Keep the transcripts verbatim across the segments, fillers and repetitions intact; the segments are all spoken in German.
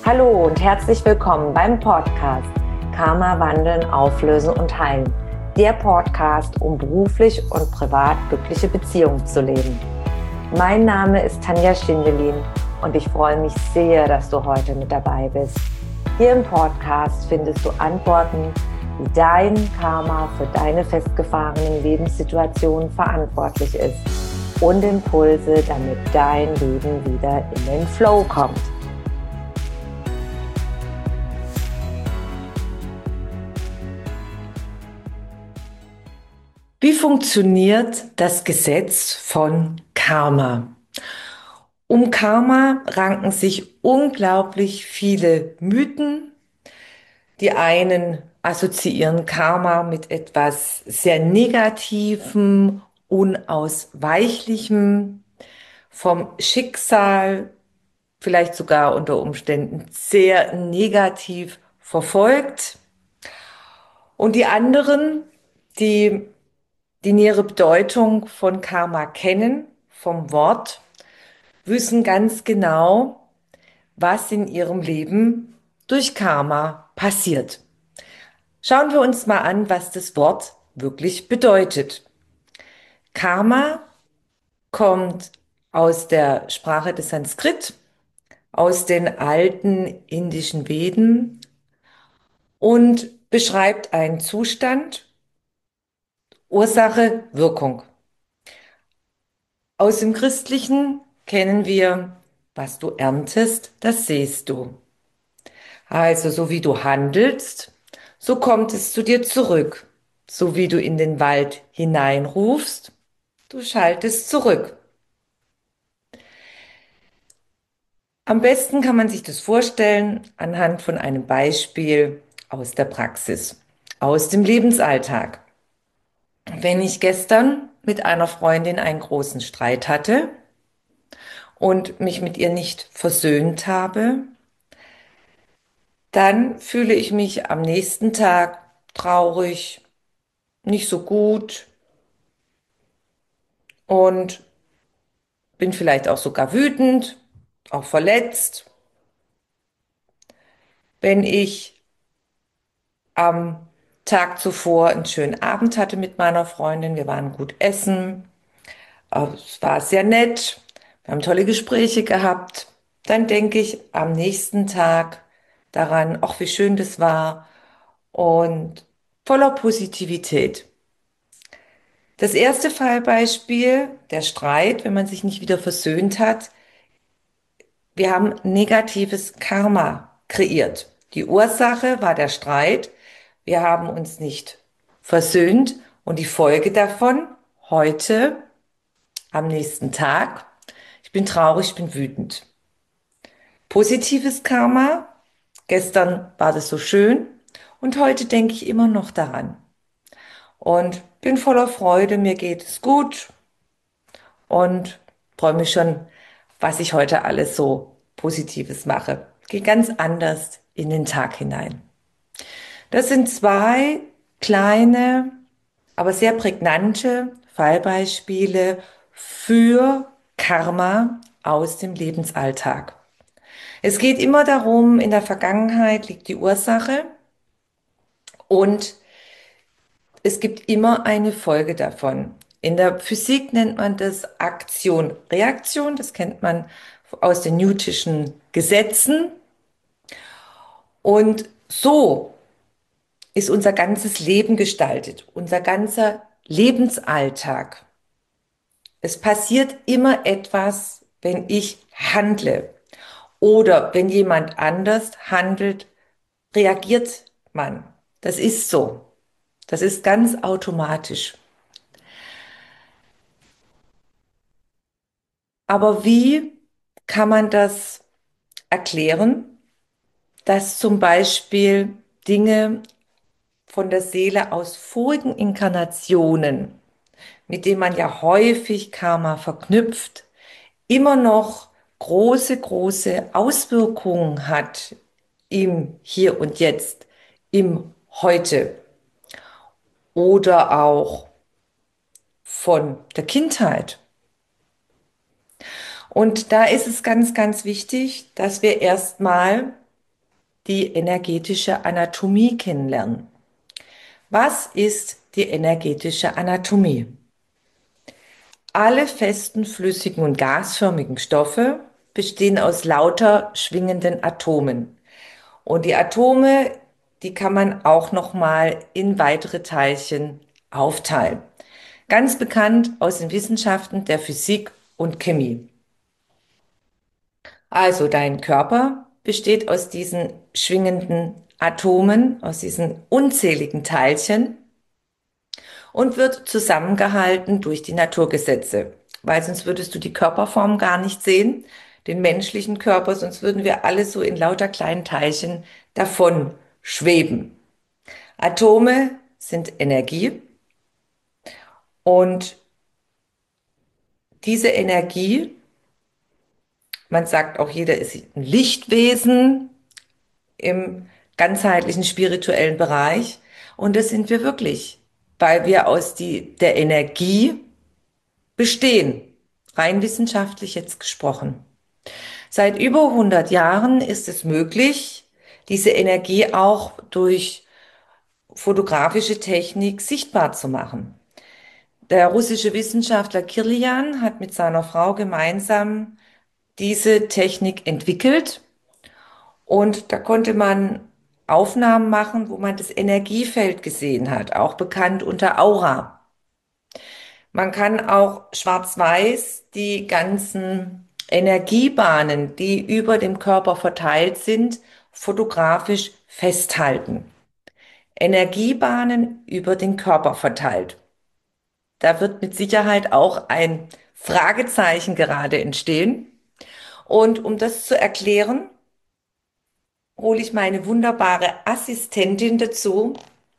Hallo und herzlich willkommen beim Podcast Karma wandeln, auflösen und heilen. Der Podcast, um beruflich und privat glückliche Beziehungen zu leben. Mein Name ist Tanja Schindelin und ich freue mich sehr, dass du heute mit dabei bist. Hier im Podcast findest du Antworten, wie dein Karma für deine festgefahrenen Lebenssituationen verantwortlich ist und Impulse, damit dein Leben wieder in den Flow kommt. Wie funktioniert das Gesetz von Karma? Um Karma ranken sich unglaublich viele Mythen. Die einen assoziieren Karma mit etwas sehr Negativem, Unausweichlichem, vom Schicksal, vielleicht sogar unter Umständen sehr negativ verfolgt. Und die anderen, die die nähere Bedeutung von Karma kennen, vom Wort, wissen ganz genau, was in ihrem Leben durch Karma passiert. Schauen wir uns mal an, was das Wort wirklich bedeutet. Karma kommt aus der Sprache des Sanskrit, aus den alten indischen Veden und beschreibt einen Zustand, Ursache, Wirkung. Aus dem Christlichen kennen wir, was du erntest, das sähst du. Also so wie du handelst, so kommt es zu dir zurück. So wie du in den Wald hineinrufst, du schaltest zurück. Am besten kann man sich das vorstellen anhand von einem Beispiel aus der Praxis, aus dem Lebensalltag. Wenn ich gestern mit einer Freundin einen großen Streit hatte und mich mit ihr nicht versöhnt habe, dann fühle ich mich am nächsten Tag traurig, nicht so gut und bin vielleicht auch sogar wütend, auch verletzt. Wenn ich am Tag zuvor einen schönen Abend hatte mit meiner Freundin, wir waren gut essen, es war sehr nett, wir haben tolle Gespräche gehabt, dann denke ich am nächsten Tag daran, ach, wie schön das war und voller Positivität. Das erste Fallbeispiel, der Streit, wenn man sich nicht wieder versöhnt hat, wir haben negatives Karma kreiert. Die Ursache war der Streit. Wir haben uns nicht versöhnt und die Folge davon heute, am nächsten Tag, ich bin traurig, ich bin wütend. Positives Karma, gestern war das so schön und heute denke ich immer noch daran und bin voller Freude, mir geht es gut und freue mich schon, was ich heute alles so Positives mache. Gehe ganz anders in den Tag hinein. Das sind zwei kleine, aber sehr prägnante Fallbeispiele für Karma aus dem Lebensalltag. Es geht immer darum, in der Vergangenheit liegt die Ursache und es gibt immer eine Folge davon. In der Physik nennt man das Aktion, Reaktion. Das kennt man aus den Newtonschen Gesetzen. Und so ist unser ganzes Leben gestaltet, unser ganzer Lebensalltag. Es passiert immer etwas, wenn ich handle oder wenn jemand anders handelt, reagiert man. Das ist so. Das ist ganz automatisch. Aber wie kann man das erklären, dass zum Beispiel Dinge von der Seele aus vorigen Inkarnationen, mit denen man ja häufig Karma verknüpft, immer noch große, große Auswirkungen hat im Hier und Jetzt, im Heute oder auch von der Kindheit. Und da ist es ganz, ganz wichtig, dass wir erstmal die energetische Anatomie kennenlernen. Was ist die energetische Anatomie? Alle festen, flüssigen und gasförmigen Stoffe bestehen aus lauter schwingenden Atomen. Und die Atome, die kann man auch noch mal in weitere Teilchen aufteilen. Ganz bekannt aus den Wissenschaften der Physik und Chemie. Also dein Körper besteht aus diesen schwingenden Atomen, aus diesen unzähligen Teilchen und wird zusammengehalten durch die Naturgesetze, weil sonst würdest du die Körperform gar nicht sehen, den menschlichen Körper, sonst würden wir alle so in lauter kleinen Teilchen davon schweben. Atome sind Energie und diese Energie, man sagt auch, jeder ist ein Lichtwesen im ganzheitlichen spirituellen Bereich und das sind wir wirklich, weil wir aus die, der Energie bestehen, rein wissenschaftlich jetzt gesprochen. Seit über hundert Jahren ist es möglich, diese Energie auch durch fotografische Technik sichtbar zu machen. Der russische Wissenschaftler Kirlian hat mit seiner Frau gemeinsam diese Technik entwickelt und da konnte man Aufnahmen machen, wo man das Energiefeld gesehen hat, auch bekannt unter Aura. Man kann auch schwarz-weiß die ganzen Energiebahnen, die über dem Körper verteilt sind, fotografisch festhalten. Energiebahnen über den Körper verteilt. Da wird mit Sicherheit auch ein Fragezeichen gerade entstehen. Und um das zu erklären, hole ich meine wunderbare Assistentin dazu.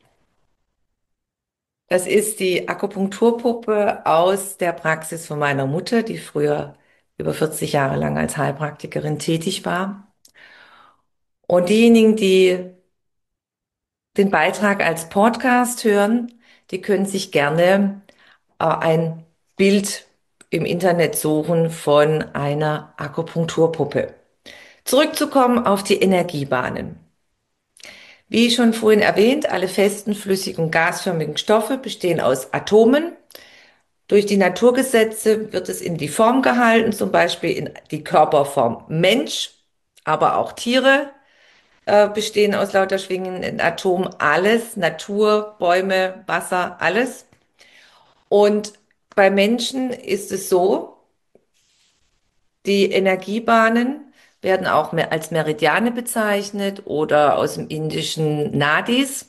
Das ist die Akupunkturpuppe aus der Praxis von meiner Mutter, die früher über vierzig Jahre lang als Heilpraktikerin tätig war. Und diejenigen, die den Beitrag als Podcast hören, die können sich gerne äh, ein Bild im Internet suchen von einer Akupunkturpuppe. Zurückzukommen auf die Energiebahnen. Wie schon vorhin erwähnt, alle festen, flüssigen und gasförmigen Stoffe bestehen aus Atomen. Durch die Naturgesetze wird es in die Form gehalten, zum Beispiel in die Körperform Mensch, aber auch Tiere äh, bestehen aus lauter schwingenden Atomen. Alles, Natur, Bäume, Wasser, alles. Und bei Menschen ist es so, die Energiebahnen werden auch mehr als Meridiane bezeichnet oder aus dem indischen Nadis.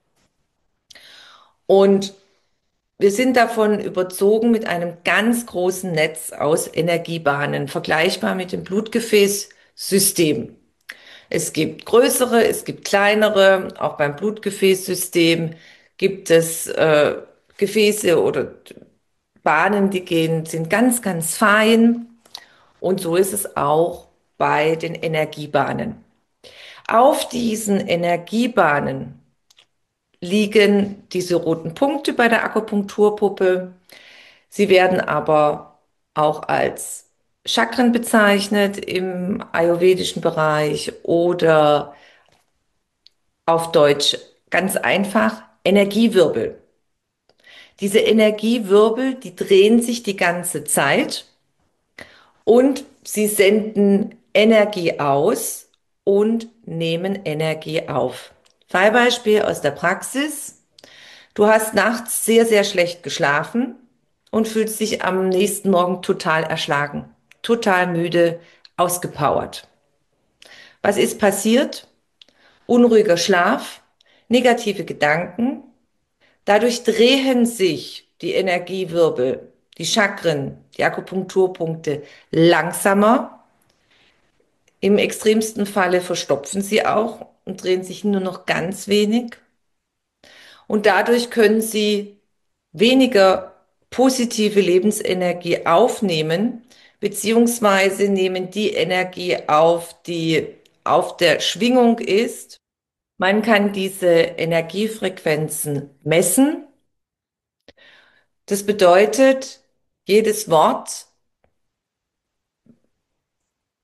Und wir sind davon überzogen mit einem ganz großen Netz aus Energiebahnen, vergleichbar mit dem Blutgefäßsystem. Es gibt größere, es gibt kleinere, auch beim Blutgefäßsystem gibt es äh, Gefäße oder Bahnen, die gehen, sind ganz, ganz fein. Und so ist es auch bei den Energiebahnen. Auf diesen Energiebahnen liegen diese roten Punkte bei der Akupunkturpuppe. Sie werden aber auch als Chakren bezeichnet im ayurvedischen Bereich oder auf Deutsch ganz einfach Energiewirbel. Diese Energiewirbel, die drehen sich die ganze Zeit und sie senden Energie aus und nehmen Energie auf. Fallbeispiel aus der Praxis. Du hast nachts sehr, sehr schlecht geschlafen und fühlst dich am nächsten Morgen total erschlagen, total müde, ausgepowert. Was ist passiert? Unruhiger Schlaf, negative Gedanken. Dadurch drehen sich die Energiewirbel, die Chakren, die Akupunkturpunkte langsamer. Im extremsten Falle verstopfen sie auch und drehen sich nur noch ganz wenig. Und dadurch können sie weniger positive Lebensenergie aufnehmen, beziehungsweise nehmen die Energie auf, die auf der Schwingung ist. Man kann diese Energiefrequenzen messen. Das bedeutet, jedes Wort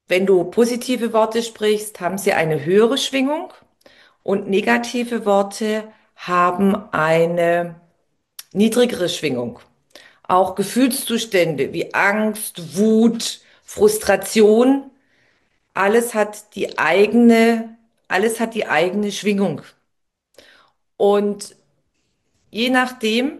Wenn du positive Worte sprichst, haben sie eine höhere Schwingung und negative Worte haben eine niedrigere Schwingung. Auch Gefühlszustände wie Angst, Wut, Frustration, alles hat die eigene, alles hat die eigene Schwingung. Und je nachdem,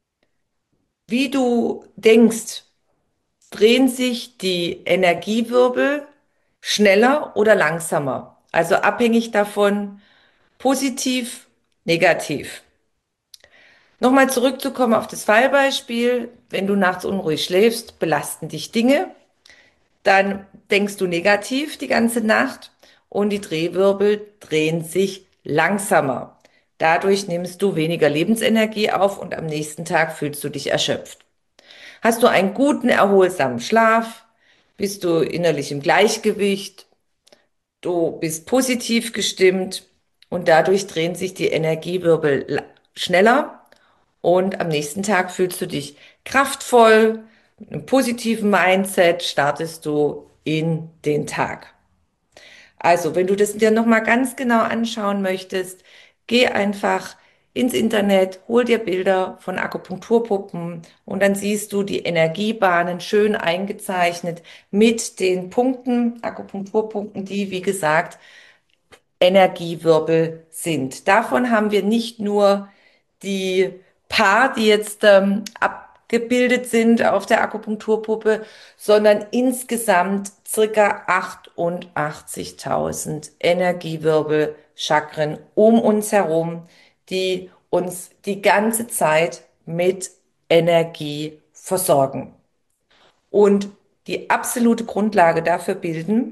wie du denkst, drehen sich die Energiewirbel schneller oder langsamer. Also abhängig davon, positiv, negativ. Nochmal zurückzukommen auf das Fallbeispiel. Wenn du nachts unruhig schläfst, belasten dich Dinge, dann denkst du negativ die ganze Nacht und die Drehwirbel drehen sich langsamer. Dadurch nimmst du weniger Lebensenergie auf und am nächsten Tag fühlst du dich erschöpft. Hast du einen guten, erholsamen Schlaf? Bist du innerlich im Gleichgewicht? Du bist positiv gestimmt und dadurch drehen sich die Energiewirbel la- schneller und am nächsten Tag fühlst du dich kraftvoll, mit einem positiven Mindset startest du in den Tag. Also, wenn du das dir nochmal ganz genau anschauen möchtest, geh einfach ins Internet, hol dir Bilder von Akupunkturpuppen und dann siehst du die Energiebahnen schön eingezeichnet mit den Punkten, Akupunkturpunkten, die, wie gesagt, Energiewirbel sind. Davon haben wir nicht nur die paar, die jetzt ähm, abgebildet sind auf der Akupunkturpuppe, sondern insgesamt circa achtundachtzigtausend Energiewirbel, Chakren um uns herum, die uns die ganze Zeit mit Energie versorgen. Und die absolute Grundlage dafür bilden,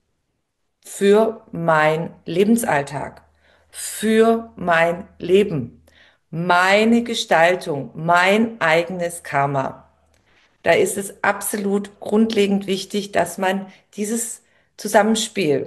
für mein Lebensalltag, für mein Leben, meine Gestaltung, mein eigenes Karma. Da ist es absolut grundlegend wichtig, dass man dieses Zusammenspiel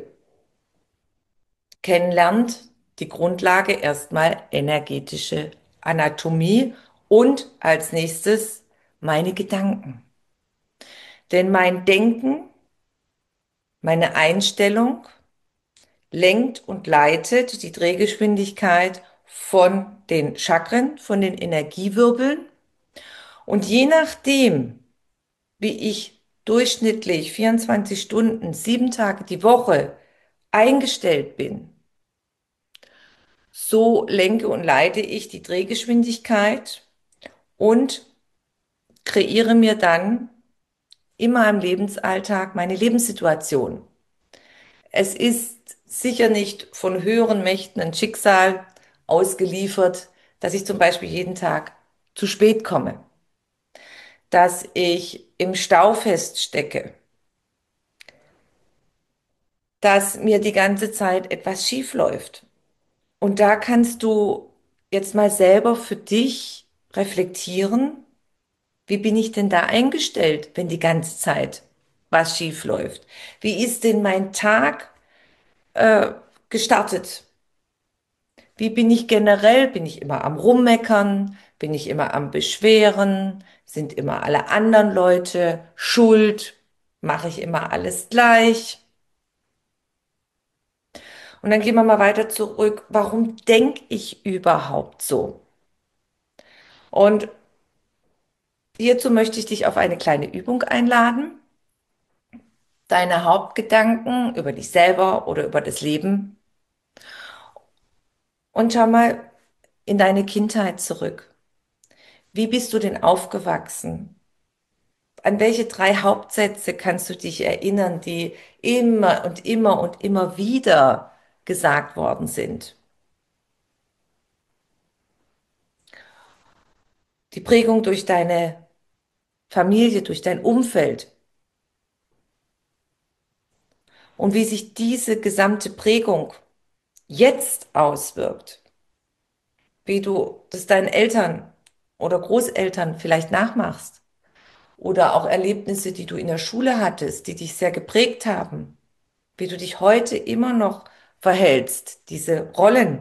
kennenlernt. Die Grundlage erstmal energetische Anatomie und als nächstes meine Gedanken. Denn mein Denken, meine Einstellung, lenkt und leitet die Drehgeschwindigkeit von den Chakren, von den Energiewirbeln. Und je nachdem, wie ich durchschnittlich vierundzwanzig Stunden, sieben Tage die Woche eingestellt bin, so lenke und leite ich die Drehgeschwindigkeit und kreiere mir dann immer im Lebensalltag meine Lebenssituation. Es ist sicher nicht von höheren Mächten ein Schicksal ausgeliefert, dass ich zum Beispiel jeden Tag zu spät komme, dass ich im Stau feststecke, dass mir die ganze Zeit etwas schief läuft. Und da kannst du jetzt mal selber für dich reflektieren, wie bin ich denn da eingestellt, wenn die ganze Zeit was schief läuft? Wie ist denn mein Tag äh, gestartet? Wie bin ich generell? Bin ich immer am Rummeckern? Bin ich immer am Beschweren? Sind immer alle anderen Leute schuld? Mache ich immer alles gleich? Und dann gehen wir mal weiter zurück. Warum denke ich überhaupt so? Und hierzu möchte ich dich auf eine kleine Übung einladen. Deine Hauptgedanken über dich selber oder über das Leben. Und schau mal in deine Kindheit zurück. Wie bist du denn aufgewachsen? An welche drei Hauptsätze kannst du dich erinnern, die immer und immer und immer wieder gesagt worden sind? Die Prägung durch deine Familie, durch dein Umfeld und wie sich diese gesamte Prägung jetzt auswirkt, wie du das deinen Eltern oder Großeltern vielleicht nachmachst oder auch Erlebnisse, die du in der Schule hattest, die dich sehr geprägt haben, wie du dich heute immer noch verhältst, diese Rollen.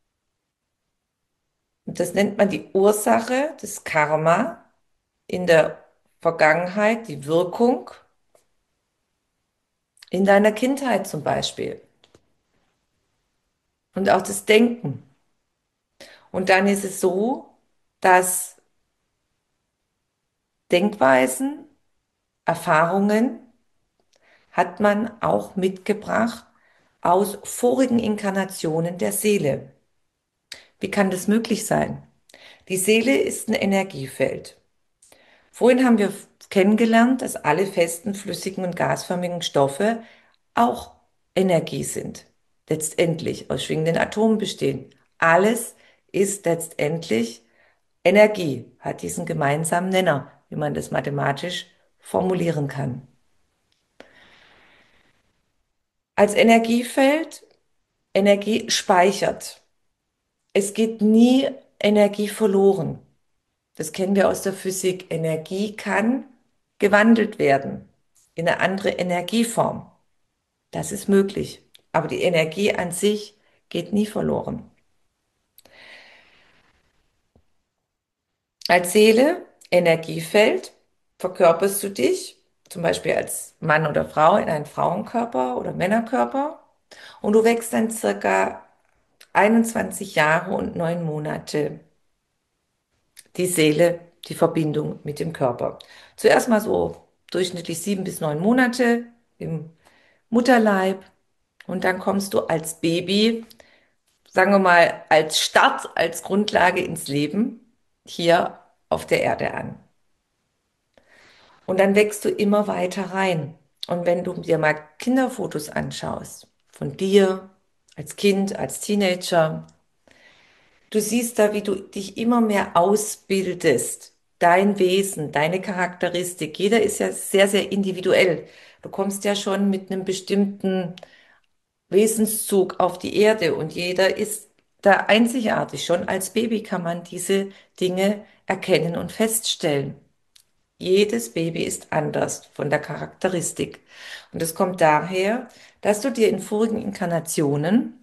Und das nennt man die Ursache, das Karma in der Vergangenheit, die Wirkung in deiner Kindheit zum Beispiel und auch das Denken. Und dann ist es so, dass Denkweisen, Erfahrungen hat man auch mitgebracht aus vorigen Inkarnationen der Seele. Wie kann das möglich sein? Die Seele ist ein Energiefeld. Vorhin haben wir kennengelernt, dass alle festen, flüssigen und gasförmigen Stoffe auch Energie sind. Letztendlich aus schwingenden Atomen bestehen. Alles ist letztendlich Energie, hat diesen gemeinsamen Nenner, wie man das mathematisch formulieren kann. Als Energiefeld, Energie speichert. Es geht nie Energie verloren. Das kennen wir aus der Physik. Energie kann gewandelt werden in eine andere Energieform. Das ist möglich. Aber die Energie an sich geht nie verloren. Als Seele, Energiefeld, verkörperst du dich, zum Beispiel als Mann oder Frau, in einen Frauenkörper oder Männerkörper. Und du wächst dann circa einundzwanzig Jahre und neun Monate die Seele, die Verbindung mit dem Körper. Zuerst mal so durchschnittlich sieben bis neun Monate im Mutterleib und dann kommst du als Baby, sagen wir mal, als Start, als Grundlage ins Leben hier auf der Erde an. Und dann wächst du immer weiter rein. Und wenn du dir mal Kinderfotos anschaust, von dir als Kind, als Teenager, du siehst da, wie du dich immer mehr ausbildest. Dein Wesen, deine Charakteristik. Jeder ist ja sehr, sehr individuell. Du kommst ja schon mit einem bestimmten Wesenszug auf die Erde und jeder ist da einzigartig. Schon als Baby kann man diese Dinge erkennen und feststellen. Jedes Baby ist anders von der Charakteristik. Und es kommt daher, dass du dir in vorigen Inkarnationen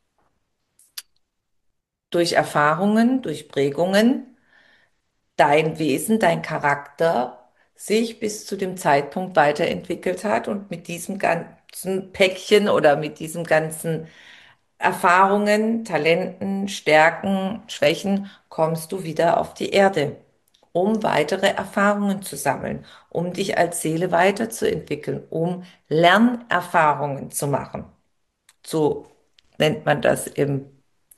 durch Erfahrungen, durch Prägungen, dein Wesen, dein Charakter sich bis zu dem Zeitpunkt weiterentwickelt hat und mit diesem ganzen Päckchen oder mit diesem ganzen Erfahrungen, Talenten, Stärken, Schwächen kommst du wieder auf die Erde, um weitere Erfahrungen zu sammeln, um dich als Seele weiterzuentwickeln, um Lernerfahrungen zu machen. So nennt man das im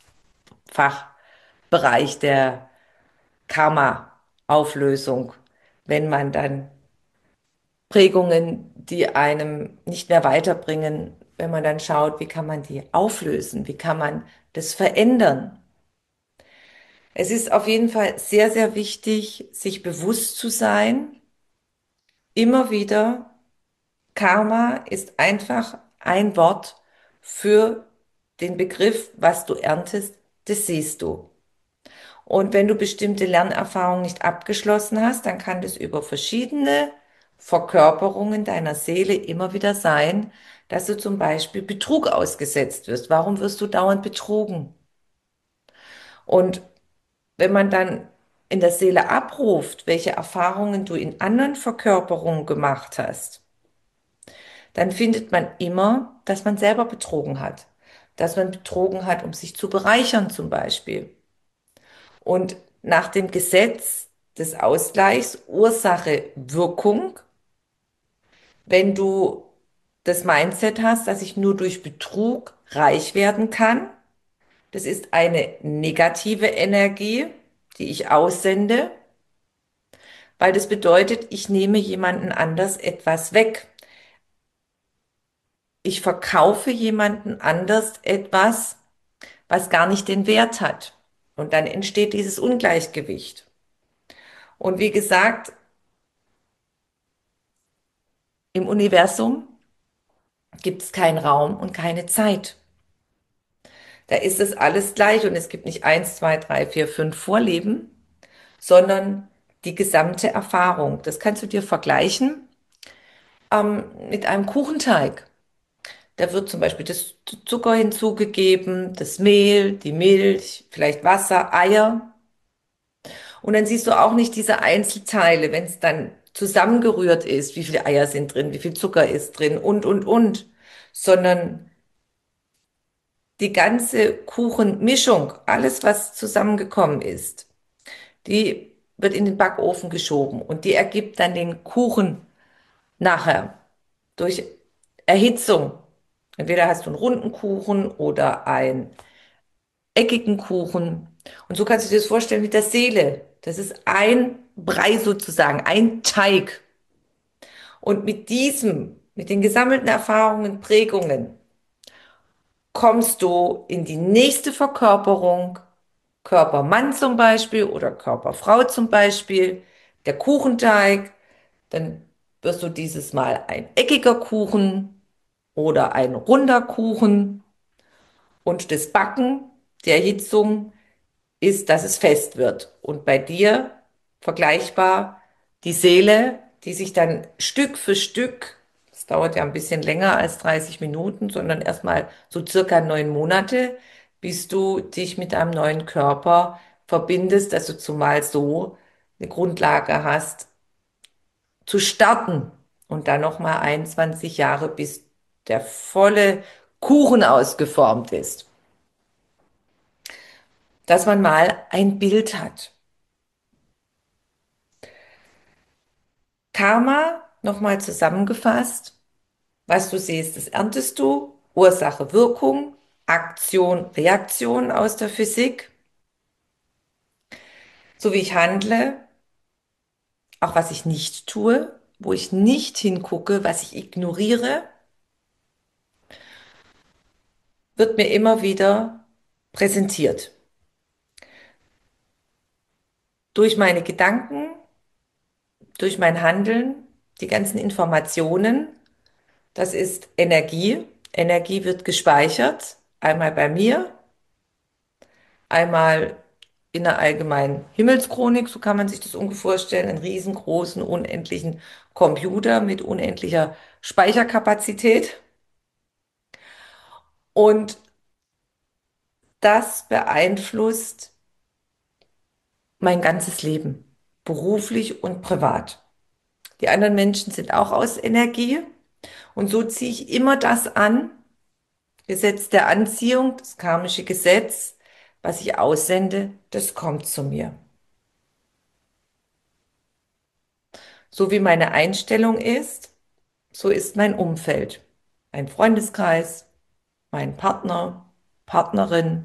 Fachbereich der Karma-Auflösung, wenn man dann Prägungen, die einem nicht mehr weiterbringen, wenn man dann schaut, wie kann man die auflösen, wie kann man das verändern. Es ist auf jeden Fall sehr, sehr wichtig, sich bewusst zu sein, immer wieder, Karma ist einfach ein Wort für den Begriff, was du erntest, das siehst du. Und wenn du bestimmte Lernerfahrungen nicht abgeschlossen hast, dann kann das über verschiedene Verkörperungen deiner Seele immer wieder sein, dass du zum Beispiel Betrug ausgesetzt wirst. Warum wirst du dauernd betrogen? Und wenn man dann in der Seele abruft, welche Erfahrungen du in anderen Verkörperungen gemacht hast, dann findet man immer, dass man selber betrogen hat. Dass man betrogen hat, um sich zu bereichern zum Beispiel. Und nach dem Gesetz des Ausgleichs, Ursache, Wirkung, wenn du das Mindset hast, dass ich nur durch Betrug reich werden kann, das ist eine negative Energie, die ich aussende, weil das bedeutet, ich nehme jemanden anders etwas weg. Ich verkaufe jemanden anders etwas, was gar nicht den Wert hat. Und dann entsteht dieses Ungleichgewicht. Und wie gesagt, im Universum gibt es keinen Raum und keine Zeit. Da ist es alles gleich und es gibt nicht eins, zwei, drei, vier, fünf Vorleben, sondern die gesamte Erfahrung. Das kannst du dir vergleichen ähm, mit einem Kuchenteig. Da wird zum Beispiel das Zucker hinzugegeben, das Mehl, die Milch, vielleicht Wasser, Eier. Und dann siehst du auch nicht diese Einzelteile, wenn es dann zusammengerührt ist, wie viele Eier sind drin, wie viel Zucker ist drin und, und, und, sondern die ganze Kuchenmischung, alles, was zusammengekommen ist, die wird in den Backofen geschoben und die ergibt dann den Kuchen nachher durch Erhitzung. Entweder hast du einen runden Kuchen oder einen eckigen Kuchen. Und so kannst du dir das vorstellen mit der Seele. Das ist ein Brei sozusagen, ein Teig. Und mit diesem, mit den gesammelten Erfahrungen, Prägungen, kommst du in die nächste Verkörperung, Körpermann zum Beispiel oder Körperfrau zum Beispiel, der Kuchenteig, dann wirst du dieses Mal ein eckiger Kuchen oder ein runder Kuchen und das Backen, die Erhitzung ist, dass es fest wird. Und bei dir vergleichbar die Seele, die sich dann Stück für Stück, das dauert ja ein bisschen länger als dreißig Minuten, sondern erstmal so circa neun Monate, bis du dich mit einem neuen Körper verbindest, dass du zumal so eine Grundlage hast, zu starten und dann nochmal einundzwanzig Jahre, bis der volle Kuchen ausgeformt ist. Dass man mal ein Bild hat. Karma, nochmal zusammengefasst, was du siehst, das erntest du. Ursache, Wirkung, Aktion, Reaktion aus der Physik. So wie ich handle, auch was ich nicht tue, wo ich nicht hingucke, was ich ignoriere, wird mir immer wieder präsentiert. Durch meine Gedanken, durch mein Handeln, die ganzen Informationen. Das ist Energie. Energie wird gespeichert, einmal bei mir, einmal in der allgemeinen Himmelschronik, so kann man sich das ungefähr vorstellen, einen riesengroßen, unendlichen Computer mit unendlicher Speicherkapazität. Und das beeinflusst mein ganzes Leben, beruflich und privat. Die anderen Menschen sind auch aus Energie und so ziehe ich immer das an, Gesetz der Anziehung, das karmische Gesetz, was ich aussende, das kommt zu mir. So wie meine Einstellung ist, so ist mein Umfeld. Mein Freundeskreis, mein Partner, Partnerin,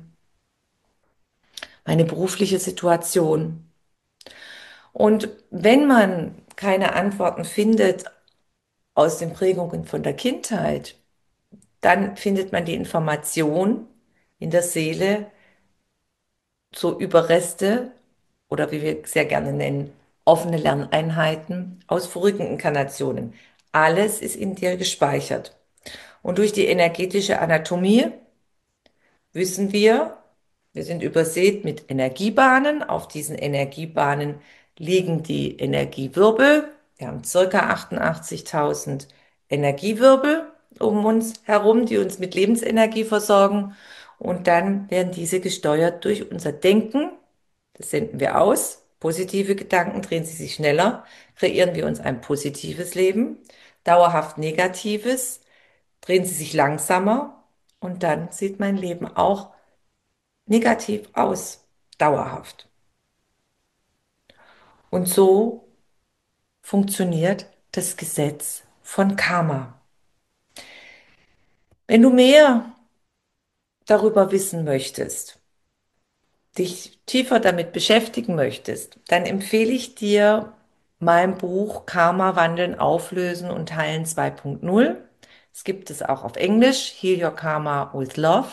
meine berufliche Situation. Und wenn man keine Antworten findet aus den Prägungen von der Kindheit, dann findet man die Information in der Seele, so Überreste oder wie wir sehr gerne nennen, offene Lerneinheiten aus vorigen Inkarnationen. Alles ist in dir gespeichert. Und durch die energetische Anatomie wissen wir, wir sind übersät mit Energiebahnen. Auf diesen Energiebahnen liegen die Energiewirbel. Wir haben circa achtundachtzigtausend Energiewirbel um uns herum, die uns mit Lebensenergie versorgen. Und dann werden diese gesteuert durch unser Denken. Das senden wir aus. Positive Gedanken drehen sie sich schneller, kreieren wir uns ein positives Leben. Dauerhaft Negatives drehen sie sich langsamer und dann sieht mein Leben auch negativ aus, dauerhaft. Und so funktioniert das Gesetz von Karma. Wenn du mehr darüber wissen möchtest, dich tiefer damit beschäftigen möchtest, dann empfehle ich dir mein Buch Karma wandeln, auflösen und heilen zwei Punkt null. Es gibt es auch auf Englisch, Heal Your Karma with Love.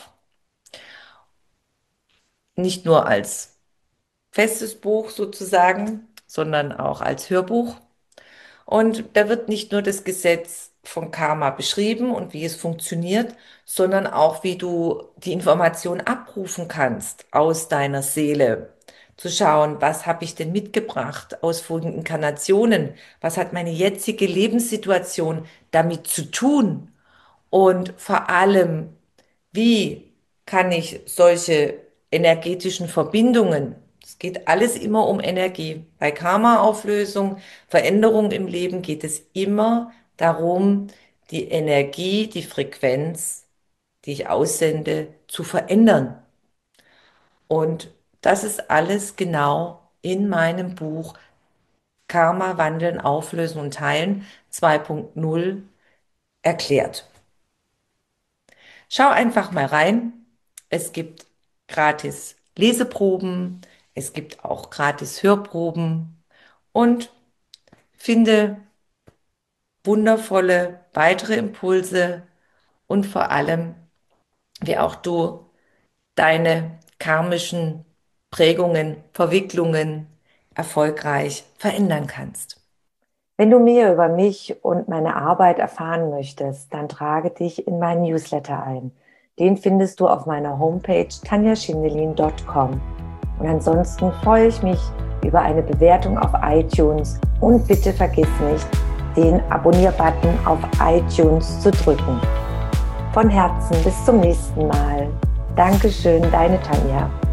Nicht nur als festes Buch sozusagen, sondern auch als Hörbuch. Und da wird nicht nur das Gesetz von Karma beschrieben und wie es funktioniert, sondern auch, wie du die Information abrufen kannst aus deiner Seele. Zu schauen, was habe ich denn mitgebracht aus vorigen Inkarnationen? Was hat meine jetzige Lebenssituation damit zu tun? Und vor allem, wie kann ich solche energetischen Verbindungen, geht alles immer um Energie. Bei Karma-Auflösung, Veränderung im Leben geht es immer darum, die Energie, die Frequenz, die ich aussende, zu verändern. Und das ist alles genau in meinem Buch Karma wandeln, auflösen und teilen zwei Punkt null erklärt. Schau einfach mal rein. Es gibt gratis Leseproben, es gibt auch gratis Hörproben und finde wundervolle weitere Impulse und vor allem, wie auch du deine karmischen Prägungen, Verwicklungen erfolgreich verändern kannst. Wenn du mehr über mich und meine Arbeit erfahren möchtest, dann trage dich in meinen Newsletter ein. Den findest du auf meiner Homepage tanja schindelin punkt com. Und ansonsten freue ich mich über eine Bewertung auf iTunes und bitte vergiss nicht, den Abonnier-Button auf iTunes zu drücken. Von Herzen bis zum nächsten Mal. Dankeschön, deine Tanja.